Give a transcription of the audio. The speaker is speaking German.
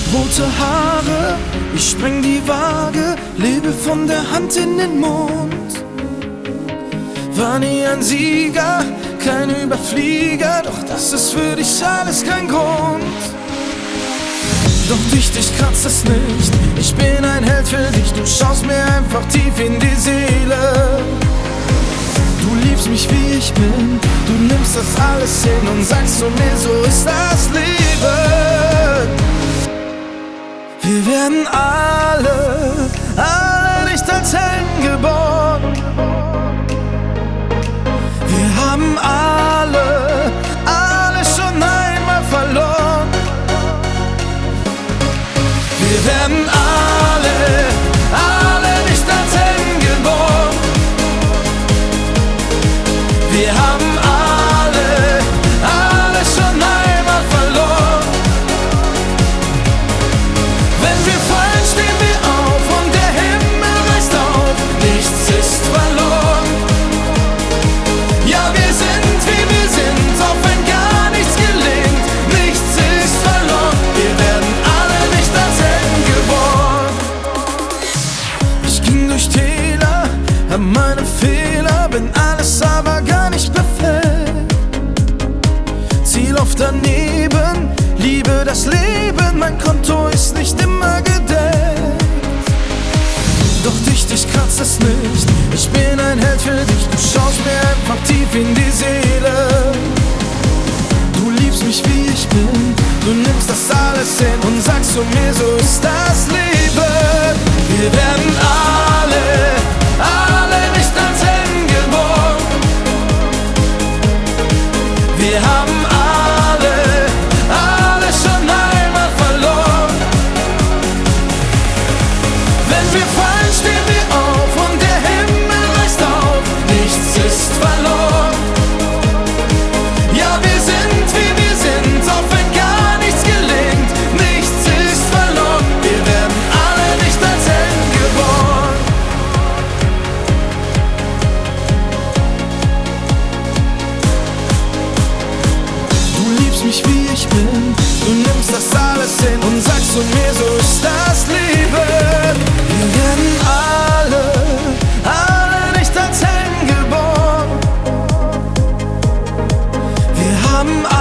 Rote Haare, ich spreng die Waage, lebe von der Hand in den Mund. War nie ein Sieger, kein Überflieger, doch das ist für dich alles kein Grund. Doch durch dich kratzt es nicht, ich bin ein Held für dich, du schaust mir einfach tief in die Seele. Du liebst mich wie ich bin, du nimmst das alles hin und sagst zu mir, so ist das Leben. Wir werden alle nicht als Helden geboren. Wir haben alle schon einmal verloren. Wir werden alle nicht als Helden geboren. Wir haben alle schon einmal verloren. Wenn wir fallen, stehen wir auf und der Himmel reißt auf. Nichts ist verloren. Ja, wir sind wie wir sind, auch wenn gar nichts gelingt. Nichts ist verloren. Wir werden alle nicht als Helden geboren. Ich ging durch Täler, hab meine Fehler, bin alles aber gar nicht perfekt. Ziel oft daneben, liebe das Leben, mein Konto ist nicht immer gedeckt. Doch durch dich kratzt es nicht, ich bin ein Held für dich, du schaust mir einfach tief in die Seele. Du liebst mich wie ich bin, du nimmst das alles hin und sagst zu mir, so ist das Leben. Wir werden alle nicht als Helden geboren. Wir haben alle schon einmal verloren. Wenn wir fallen, stehen wir auf und der Himmel reißt auf. Nichts ist verloren. Ja, wir sind wie wir sind, auch wenn gar nichts gelingt. Nichts ist verloren. Wir werden alle nicht als Helden geboren. Du liebst mich wie ich bin, du nimmst das alles hin und sagst zu mir, so ist das Leben. Wir werden alle nicht als Helden geboren. Wir haben